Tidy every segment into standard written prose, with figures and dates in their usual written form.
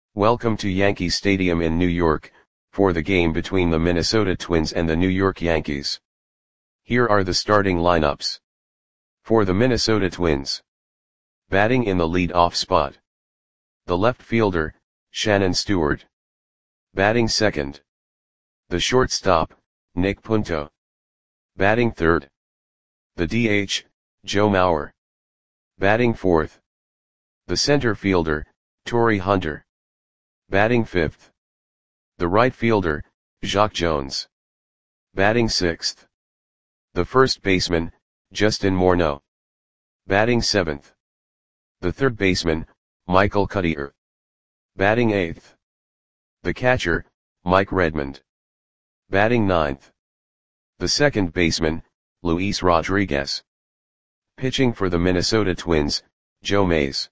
Welcome to Yankee Stadium in New York, for the game between the Minnesota Twins and the New York Yankees. Here are the starting lineups. For the Minnesota Twins. Batting in the lead-off spot. The left fielder, Shannon Stewart. Batting second. The shortstop, Nick Punto. Batting third. The DH, Joe Mauer. Batting fourth. The center fielder, Torii Hunter. Batting fifth. The right fielder, Jacque Jones. Batting sixth. The first baseman, Justin Morneau. Batting seventh. The third baseman, Michael Cuddyer. Batting eighth. The catcher, Mike Redmond. Batting ninth. The second baseman, Luis Rodriguez. Pitching for the Minnesota Twins, Joe Mays.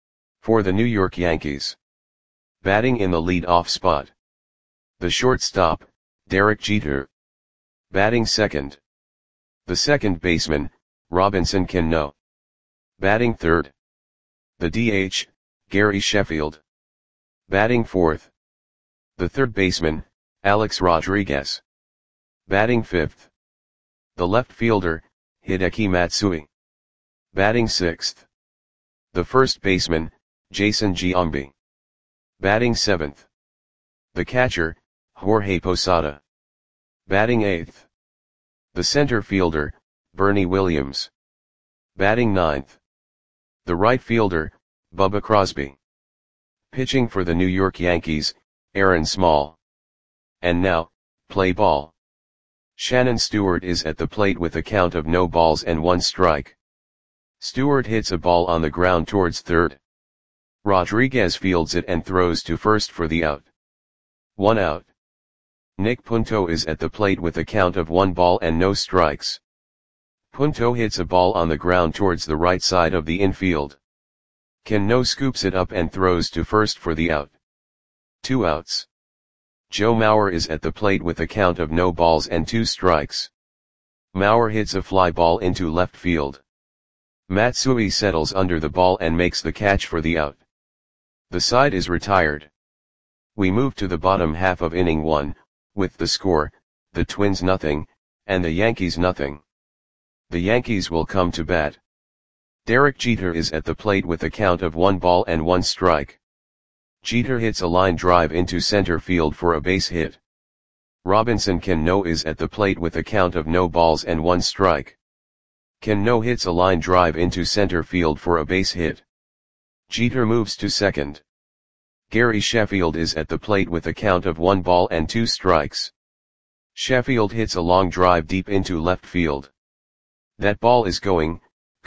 For the New York Yankees. Batting in the lead-off spot. The shortstop, Derek Jeter. Batting second. The second baseman, Robinson Cano. Batting third. The DH, Gary Sheffield. Batting fourth. The third baseman, Alex Rodriguez. Batting fifth. The left fielder, Hideki Matsui. Batting sixth. The first baseman, Jason Giambi. Batting seventh. The catcher, Jorge Posada. Batting eighth. The center fielder, Bernie Williams. Batting ninth. The right fielder, Bubba Crosby. Pitching for the New York Yankees, Aaron Small. And now, play ball. Shannon Stewart is at the plate with a count of no balls and one strike. Stewart hits a ball on the ground towards third. Rodriguez fields it and throws to first for the out. 1 out. Nick Punto is at the plate with a count of 1 ball and no strikes. Punto hits a ball on the ground towards the right side of the infield. Cano scoops it up and throws to first for the out. 2 outs. Joe Mauer is at the plate with a count of no balls and 2 strikes. Mauer hits a fly ball into left field. Matsui settles under the ball and makes the catch for the out. The side is retired. We move to the bottom half of inning 1, with the score, the Twins nothing, and the Yankees nothing. The Yankees will come to bat. Derek Jeter is at the plate with a count of 1 ball and 1 strike. Jeter hits a line drive into center field for a base hit. Robinson Cano is at the plate with a count of no balls and 1 strike. Cano hits a line drive into center field for a base hit. Jeter moves to second. Gary Sheffield is at the plate with a count of 1 ball and 2 strikes. Sheffield hits a long drive deep into left field. That ball is gone.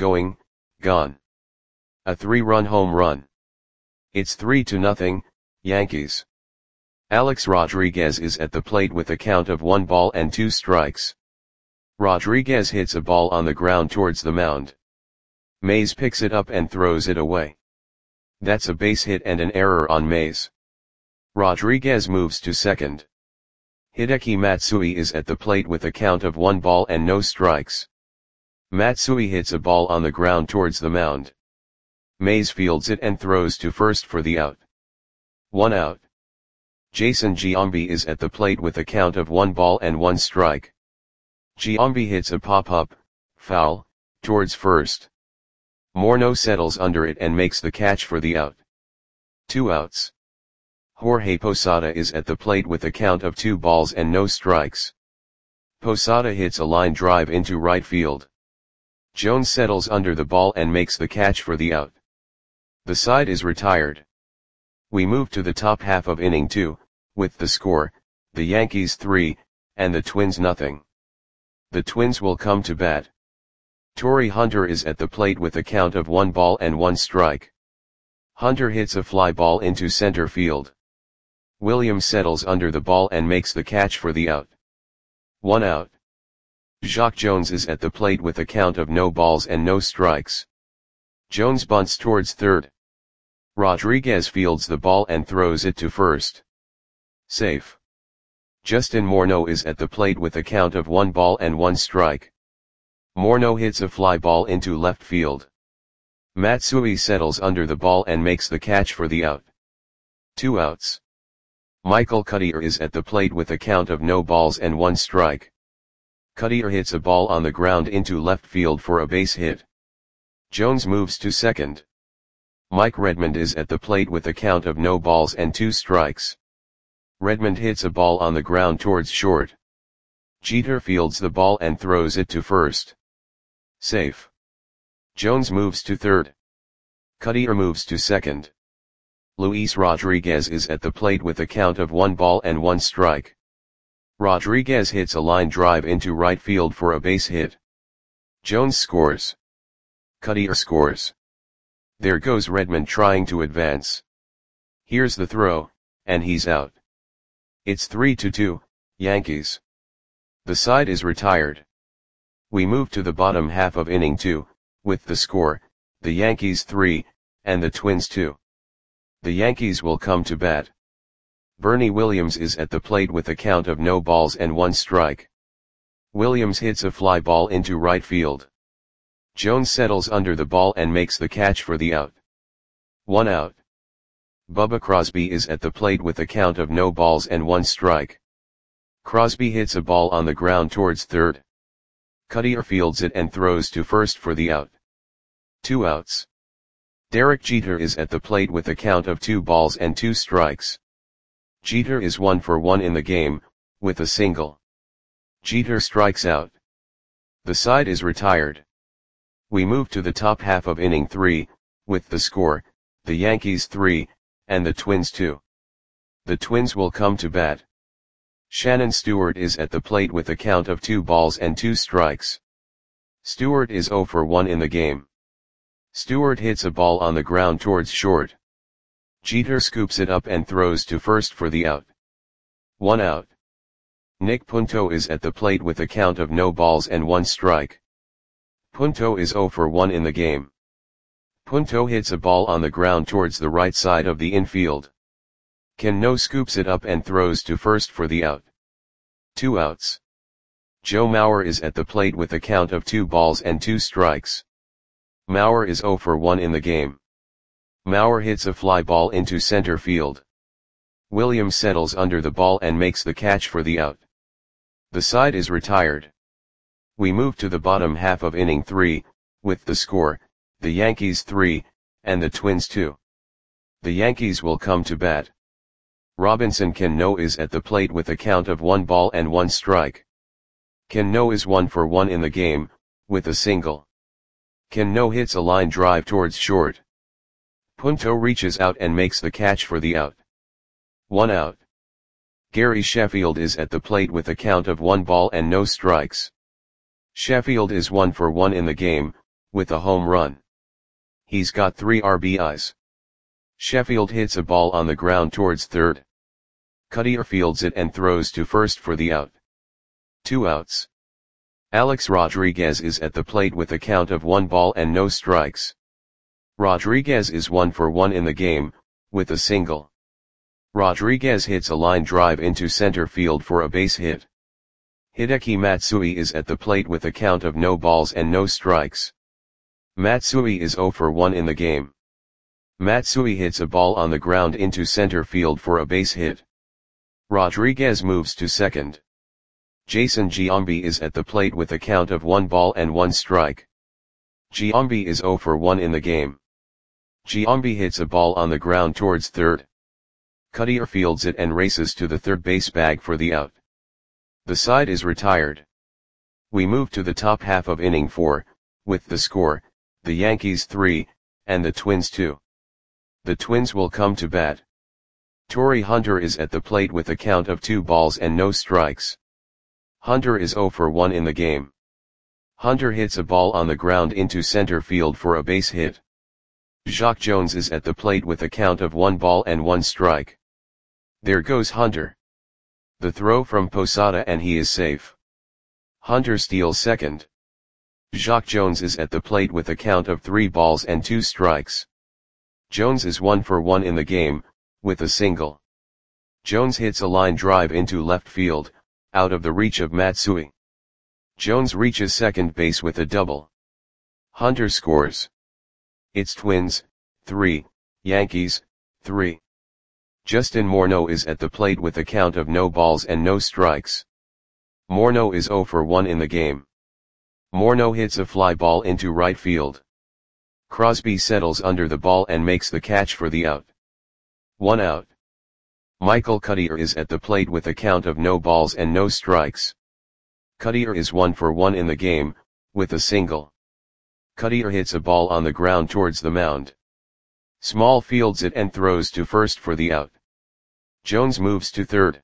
A 3-run home run. It's 3-0, Yankees. Alex Rodriguez is at the plate with a count of 1 ball and 2 strikes. Rodriguez hits a ball on the ground towards the mound. Mays picks it up and throws it away. That's a base hit and an error on Mays. Rodriguez moves to second. Hideki Matsui is at the plate with a count of 1 ball and no strikes. Matsui hits a ball on the ground towards the mound. Mays fields it and throws to first for the out. 1 out. Jason Giambi is at the plate with a count of 1 ball and 1 strike. Giambi hits a pop-up, foul, towards first. Morneau settles under it and makes the catch for the out. 2 outs. Jorge Posada is at the plate with a count of 2 balls and no strikes. Posada hits a line drive into right field. Jones settles under the ball and makes the catch for the out. The side is retired. We move to the top half of inning 2, with the score, the Yankees 3, and the Twins nothing. The Twins will come to bat. Torii Hunter is at the plate with a count of 1 ball and 1 strike. Hunter hits a fly ball into center field. Williams settles under the ball and makes the catch for the out. 1 out. Jacque Jones is at the plate with a count of no balls and no strikes. Jones bunts towards third. Rodriguez fields the ball and throws it to first. Safe. Justin Morneau is at the plate with a count of 1 ball and 1 strike. Morneau hits a fly ball into left field. Matsui settles under the ball and makes the catch for the out. 2 outs. Michael Cuddyer is at the plate with a count of no balls and 1 strike. Cuddyer hits a ball on the ground into left field for a base hit. Jones moves to second. Mike Redmond is at the plate with a count of no balls and 2 strikes. Redmond hits a ball on the ground towards short. Jeter fields the ball and throws it to first. Safe. Jones moves to third. Cuddyer moves to second. Luis Rodriguez is at the plate with a count of 1 ball and 1 strike. Rodriguez hits a line drive into right field for a base hit. Jones scores. Cuddyer scores. There goes Redmond trying to advance. Here's the throw, and he's out. It's 3-2, Yankees. The side is retired. We move to the bottom half of inning 2, with the score, the Yankees 3, and the Twins 2. The Yankees will come to bat. Bernie Williams is at the plate with a count of no balls and 1 strike. Williams hits a fly ball into right field. Jones settles under the ball and makes the catch for the out. 1 out. Bubba Crosby is at the plate with a count of no balls and 1 strike. Crosby hits a ball on the ground towards third. Cuddyer fields it and throws to first for the out. 2 outs. Derek Jeter is at the plate with a count of 2 balls and 2 strikes. Jeter is 1 for 1 in the game, with a single. Jeter strikes out. The side is retired. We move to the top half of inning 3, with the score, the Yankees 3, and the Twins 2. The Twins will come to bat. Shannon Stewart is at the plate with a count of 2 balls and 2 strikes. Stewart is 0 for 1 in the game. Stewart hits a ball on the ground towards short. Jeter scoops it up and throws to first for the out. 1 out. Nick Punto is at the plate with a count of no balls and 1 strike. Punto is 0 for 1 in the game. Punto hits a ball on the ground towards the right side of the infield. Cano scoops it up and throws to first for the out. 2 outs. Joe Mauer is at the plate with a count of 2 balls and 2 strikes. Mauer is 0 for 1 in the game. Mauer hits a fly ball into center field. Williams settles under the ball and makes the catch for the out. The side is retired. We move to the bottom half of inning 3, with the score, the Yankees 3, and the Twins 2. The Yankees will come to bat. Robinson Cano is at the plate with a count of 1 ball and 1 strike. Cano is 1 for 1 in the game, with a single. Cano hits a line drive towards short. Punto reaches out and makes the catch for the out. 1 out. Gary Sheffield is at the plate with a count of 1 ball and no strikes. Sheffield is 1 for 1 in the game, with a home run. He's got 3 RBIs. Sheffield hits a ball on the ground towards third. Cuddyer fields it and throws to first for the out. 2 outs. Alex Rodriguez is at the plate with a count of 1 ball and no strikes. Rodriguez is 1 for 1 in the game, with a single. Rodriguez hits a line drive into center field for a base hit. Hideki Matsui is at the plate with a count of no balls and no strikes. Matsui is 0 for 1 in the game. Matsui hits a ball on the ground into center field for a base hit. Rodriguez moves to second. Jason Giambi is at the plate with a count of 1 ball and 1 strike. Giambi is 0 for 1 in the game. Giambi hits a ball on the ground towards third. Cuddyer fields it and races to the third base bag for the out. The side is retired. We move to the top half of inning 4, with the score, the Yankees 3, and the Twins 2. The Twins will come to bat. Torrey Hunter is at the plate with a count of 2 balls and no strikes. Hunter is 0 for 1 in the game. Hunter hits a ball on the ground into center field for a base hit. Jacque Jones is at the plate with a count of 1 ball and 1 strike. There goes Hunter. The throw from Posada and he is safe. Hunter steals second. Jacque Jones is at the plate with a count of 3 balls and 2 strikes. Jones is 1 for 1 in the game, with a single. Jones hits a line drive into left field, out of the reach of Matsui. Jones reaches second base with a double. Hunter scores. It's Twins, 3, Yankees, 3. Justin Morneau is at the plate with a count of no balls and no strikes. Morneau is 0 for 1 in the game. Morneau hits a fly ball into right field. Crosby settles under the ball and makes the catch for the out. 1 out. Michael Cuddyer is at the plate with a count of no balls and no strikes. Cuddyer is 1 for 1 in the game, with a single. Cuddyer hits a ball on the ground towards the mound. Small fields it and throws to first for the out. Jones moves to third.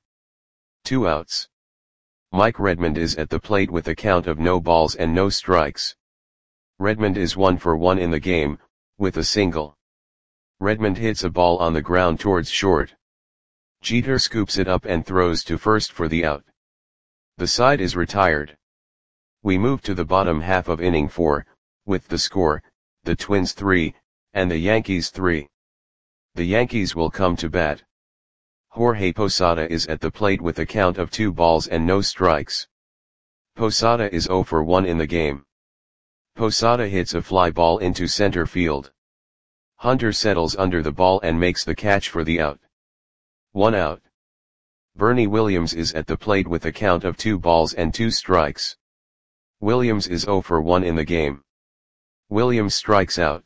2 outs. Mike Redmond is at the plate with a count of no balls and no strikes. Redmond is 1 for 1 in the game, with a single. Redmond hits a ball on the ground towards short. Jeter scoops it up and throws to first for the out. The side is retired. We move to the bottom half of inning 4, with the score, the Twins 3, and the Yankees 3. The Yankees will come to bat. Jorge Posada is at the plate with a count of 2 balls and no strikes. Posada is 0 for 1 in the game. Posada hits a fly ball into center field. Hunter settles under the ball and makes the catch for the out. 1 out. Bernie Williams is at the plate with a count of 2 balls and 2 strikes. Williams is 0 for 1 in the game. Williams strikes out.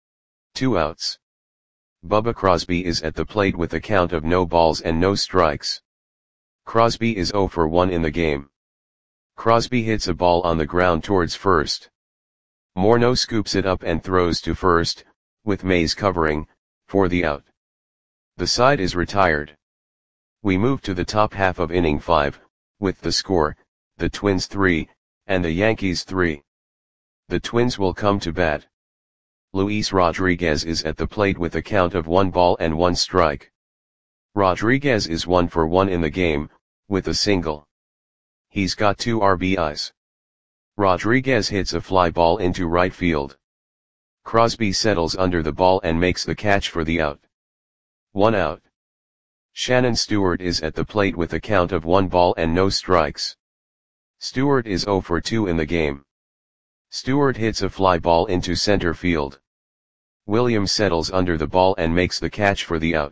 2 outs. Bubba Crosby is at the plate with a count of no balls and no strikes. Crosby is 0 for 1 in the game. Crosby hits a ball on the ground towards first. Morneau scoops it up and throws to first, with Mays covering, for the out. The side is retired. We move to the top half of inning 5, with the score, the Twins 3, and the Yankees 3. The Twins will come to bat. Luis Rodriguez is at the plate with a count of 1 ball and 1 strike. Rodriguez is 1 for 1 in the game, with a single. He's got 2 RBIs. Rodriguez hits a fly ball into right field. Crosby settles under the ball and makes the catch for the out. 1 out. Shannon Stewart is at the plate with a count of 1 ball and no strikes. Stewart is 0 for 2 in the game. Stewart hits a fly ball into center field. Williams settles under the ball and makes the catch for the out.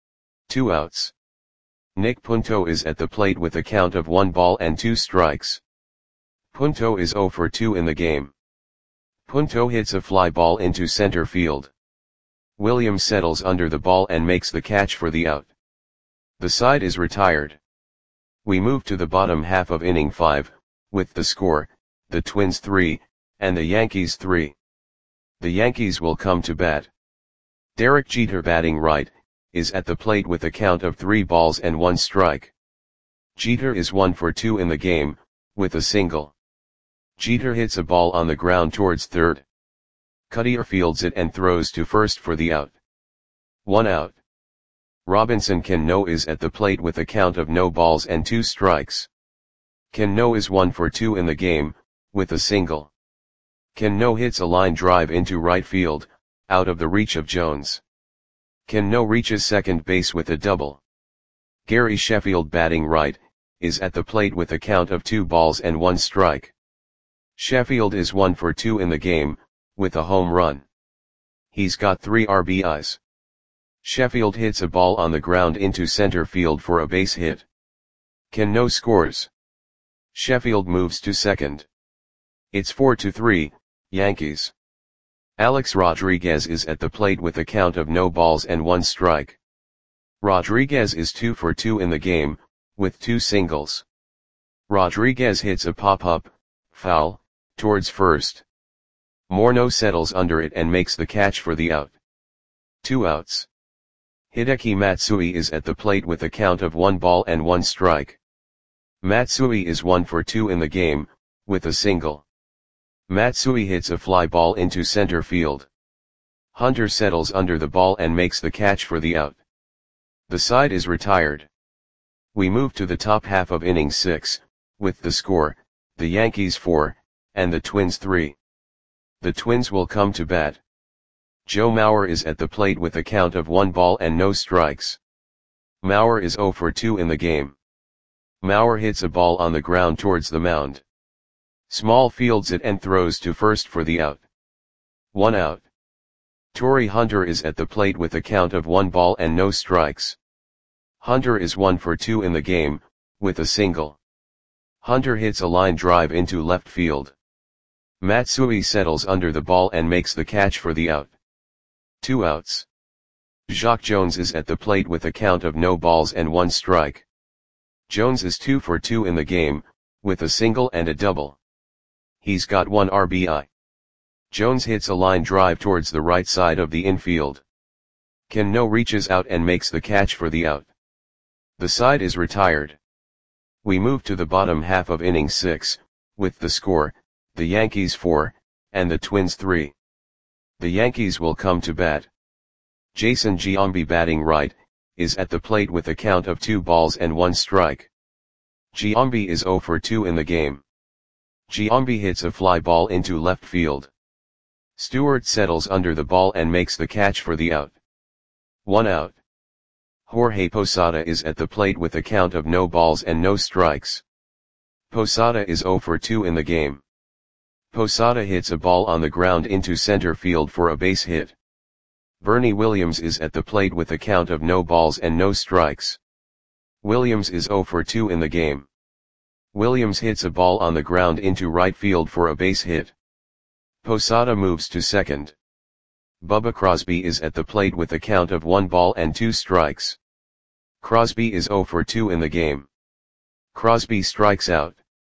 2 outs. Nick Punto is at the plate with a count of 1 ball and 2 strikes. Punto is 0 for 2 in the game. Punto hits a fly ball into center field. Williams settles under the ball and makes the catch for the out. The side is retired. We move to the bottom half of inning 5, with the score, the Twins 3, and the Yankees 3. The Yankees will come to bat. Derek Jeter, batting right, is at the plate with a count of 3 balls and 1 strike. Jeter is 1 for 2 in the game, with a single. Jeter hits a ball on the ground towards third. Cuddyer fields it and throws to first for the out. 1 out. Robinson Cano is at the plate with a count of no balls and 2 strikes. Cano is 1 for 2 in the game, with a single. Cano hits a line drive into right field, out of the reach of Jones. Cano reaches second base with a double. Gary Sheffield, batting right, is at the plate with a count of 2 balls and 1 strike. Sheffield is 1 for 2 in the game, with a home run. He's got 3 RBIs. Sheffield hits a ball on the ground into center field for a base hit. Cano scores. Sheffield moves to second. It's 4-3, Yankees. Alex Rodriguez is at the plate with a count of no balls and 1 strike. Rodriguez is 2 for 2 in the game, with 2 singles. Rodriguez hits a pop-up, foul, towards first. Morneau settles under it and makes the catch for the out. 2 outs. Hideki Matsui is at the plate with a count of 1 ball and 1 strike. Matsui is 1 for 2 in the game, with a single. Matsui hits a fly ball into center field. Hunter settles under the ball and makes the catch for the out. The side is retired. We move to the top half of inning 6, with the score, the Yankees 4, and the Twins 3. The Twins will come to bat. Joe Mauer is at the plate with a count of 1 ball and no strikes. Mauer is 0 for 2 in the game. Mauer hits a ball on the ground towards the mound. Small fields it and throws to first for the out. 1 out. Torrey Hunter is at the plate with a count of 1 ball and no strikes. Hunter is 1 for 2 in the game, with a single. Hunter hits a line drive into left field. Matsui settles under the ball and makes the catch for the out. 2 outs. Jacque Jones is at the plate with a count of no balls and 1 strike. Jones is 2 for 2 in the game, with a single and a double. He's got 1 RBI. Jones hits a line drive towards the right side of the infield. Cano reaches out and makes the catch for the out. The side is retired. We move to the bottom half of inning 6, with the score, the Yankees 4, and the Twins 3. The Yankees will come to bat. Jason Giambi, batting right, is at the plate with a count of 2 balls and 1 strike. Giambi is 0 for 2 in the game. Giambi hits a fly ball into left field. Stewart settles under the ball and makes the catch for the out. 1 out. Jorge Posada is at the plate with a count of no balls and no strikes. Posada is 0 for 2 in the game. Posada hits a ball on the ground into center field for a base hit. Bernie Williams is at the plate with a count of no balls and no strikes. Williams is 0 for 2 in the game. Williams hits a ball on the ground into right field for a base hit. Posada moves to second. Bubba Crosby is at the plate with a count of 1 ball and 2 strikes. Crosby is 0 for 2 in the game. Crosby strikes out.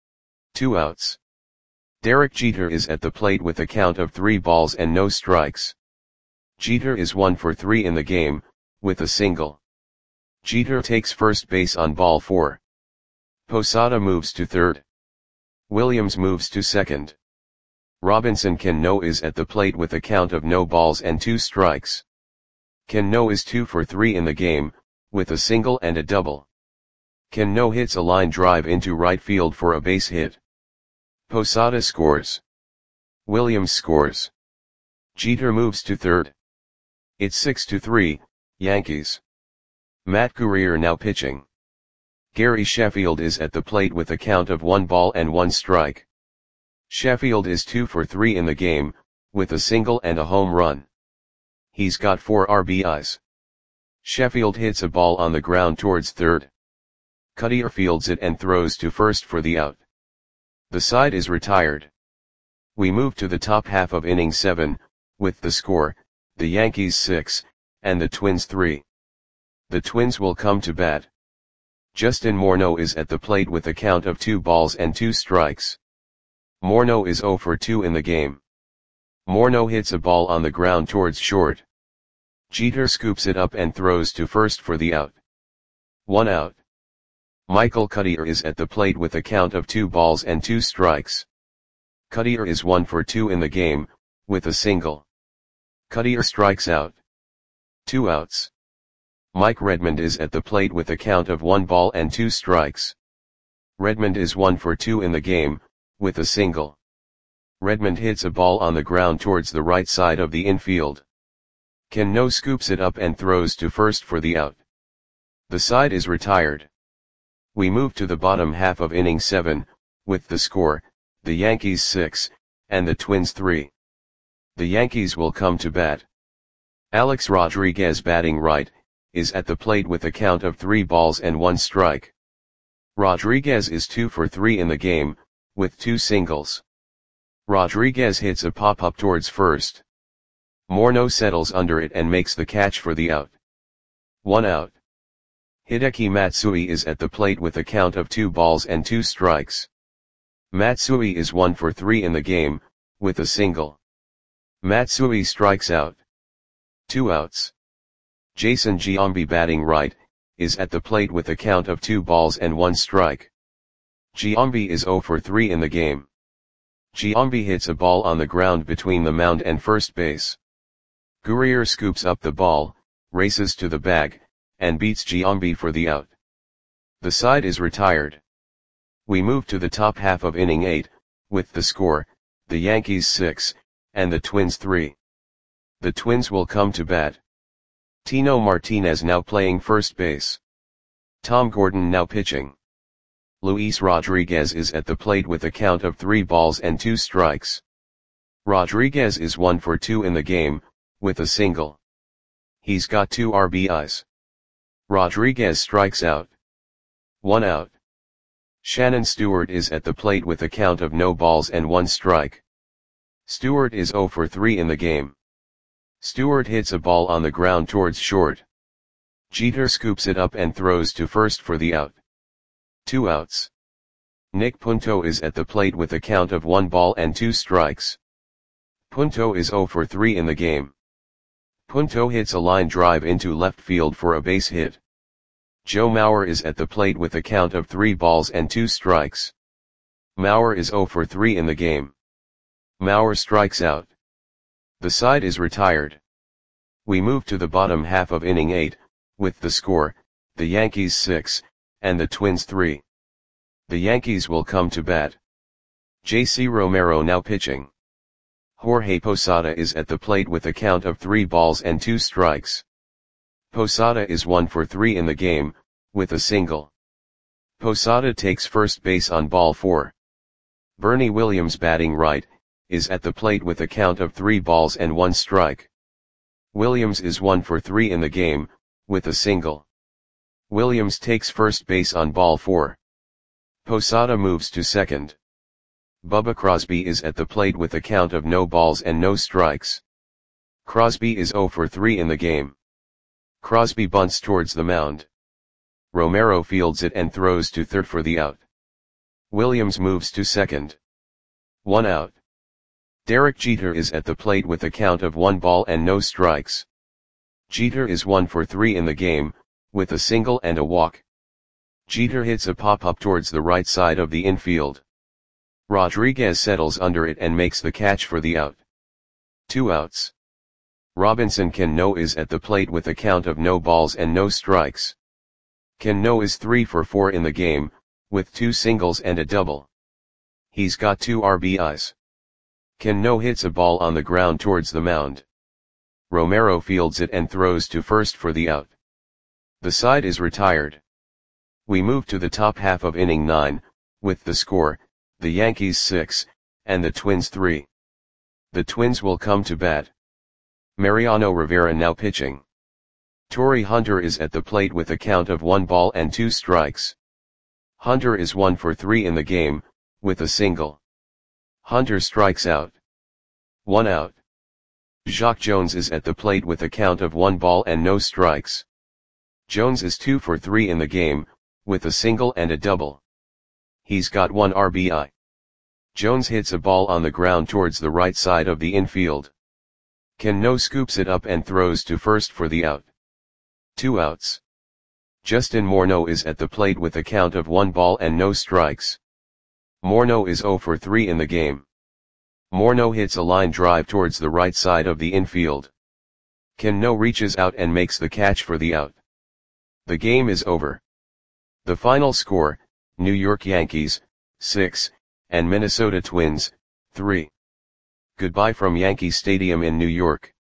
2 outs. Derek Jeter is at the plate with a count of 3 balls and no strikes. Jeter is 1 for 3 in the game, with a single. Jeter takes first base on ball 4. Posada moves to third. Williams moves to second. Robinson Cano is at the plate with a count of no balls and 2 strikes. Cano is 2 for 3 in the game, with a single and a double. Cano hits a line drive into right field for a base hit. Posada scores. Williams scores. Jeter moves to third. It's 6-3, Yankees. Matt Guerrier now pitching. Gary Sheffield is at the plate with a count of 1 ball and 1 strike. Sheffield is 2 for 3 in the game, with a single and a home run. He's got 4 RBIs. Sheffield hits a ball on the ground towards third. Cutter fields it and throws to first for the out. The side is retired. We move to the top half of inning 7, with the score, the Yankees 6, and the Twins 3. The Twins will come to bat. Justin Morneau is at the plate with a count of 2 balls and 2 strikes. Morneau is 0 for 2 in the game. Morneau hits a ball on the ground towards short. Jeter scoops it up and throws to first for the out. 1 out. Michael Cutter is at the plate with a count of 2 balls and 2 strikes. Cutter is 1 for 2 in the game, with a single. Cutter strikes out. 2 outs. Mike Redmond is at the plate with a count of 1 ball and 2 strikes. Redmond is 1 for 2 in the game, with a single. Redmond hits a ball on the ground towards the right side of the infield. Cano scoops it up and throws to first for the out. The side is retired. We move to the bottom half of inning 7, with the score, the Yankees 6, and the Twins 3. The Yankees will come to bat. Alex Rodriguez, batting right, is at the plate with a count of 3 balls and 1 strike. Rodriguez is 2 for 3 in the game, with 2 singles. Rodriguez hits a pop-up towards first. Morneau settles under it and makes the catch for the out. 1 out. Hideki Matsui is at the plate with a count of 2 balls and 2 strikes. Matsui is 1 for 3 in the game, with a single. Matsui strikes out. 2 outs. Jason Giambi, batting right, is at the plate with a count of 2 balls and 1 strike. Giambi is 0 for 3 in the game. Giambi hits a ball on the ground between the mound and first base. Guerrier scoops up the ball, races to the bag, and beats Giambi for the out. The side is retired. We move to the top half of inning 8, with the score, the Yankees 6, and the Twins 3. The Twins will come to bat. Tino Martinez now playing first base. Tom Gordon now pitching. Luis Rodriguez is at the plate with a count of 3 balls and 2 strikes. Rodriguez is 1 for 2 in the game, with a single. He's got 2 RBIs. Rodriguez strikes out. 1 out. Shannon Stewart is at the plate with a count of no balls and 1 strike. Stewart is 0 for 3 in the game. Stewart hits a ball on the ground towards short. Jeter scoops it up and throws to first for the out. 2 outs. Nick Punto is at the plate with a count of 1 ball and 2 strikes. Punto is 0 for 3 in the game. Punto hits a line drive into left field for a base hit. Joe Mauer is at the plate with a count of 3 balls and 2 strikes. Mauer is 0 for 3 in the game. Mauer strikes out. The side is retired. We move to the bottom half of inning 8, with the score, the Yankees 6, and the Twins 3. The Yankees will come to bat. J.C. Romero now pitching. Jorge Posada is at the plate with a count of 3 balls and 2 strikes. Posada is 1 for 3 in the game, with a single. Posada takes first base on ball 4. Bernie Williams, batting right, is at the plate with a count of 3 balls and 1 strike. Williams is 1 for 3 in the game, with a single. Williams takes first base on ball 4. Posada moves to second. Bubba Crosby is at the plate with a count of no balls and no strikes. Crosby is 0 for 3 in the game. Crosby bunts towards the mound. Romero fields it and throws to third for the out. Williams moves to second. 1 out. Derek Jeter is at the plate with a count of 1 ball and no strikes. Jeter is 1 for 3 in the game, with a single and a walk. Jeter hits a pop-up towards the right side of the infield. Rodriguez settles under it and makes the catch for the out. 2 outs. Robinson Cano is at the plate with a count of no balls and no strikes. Cano is 3 for 4 in the game, with 2 singles and a double. He's got 2 RBIs. Cano hits a ball on the ground towards the mound. Romero fields it and throws to first for the out. The side is retired. We move to the top half of inning 9, with the score, the Yankees 6, and the Twins 3. The Twins will come to bat. Mariano Rivera now pitching. Torrey Hunter is at the plate with a count of 1 ball and 2 strikes. Hunter is 1 for 3 in the game, with a single. Hunter strikes out. 1 out. Jacque Jones is at the plate with a count of 1 ball and no strikes. Jones is 2 for 3 in the game, with a single and a double. He's got 1 RBI. Jones hits a ball on the ground towards the right side of the infield. Cano scoops it up and throws to first for the out. 2 outs. Justin Morneau is at the plate with a count of 1 ball and no strikes. Morneau is 0 for 3 in the game. Morneau hits a line drive towards the right side of the infield. Cano reaches out and makes the catch for the out. The game is over. The final score, New York Yankees, 6, and Minnesota Twins, 3. Goodbye from Yankee Stadium in New York.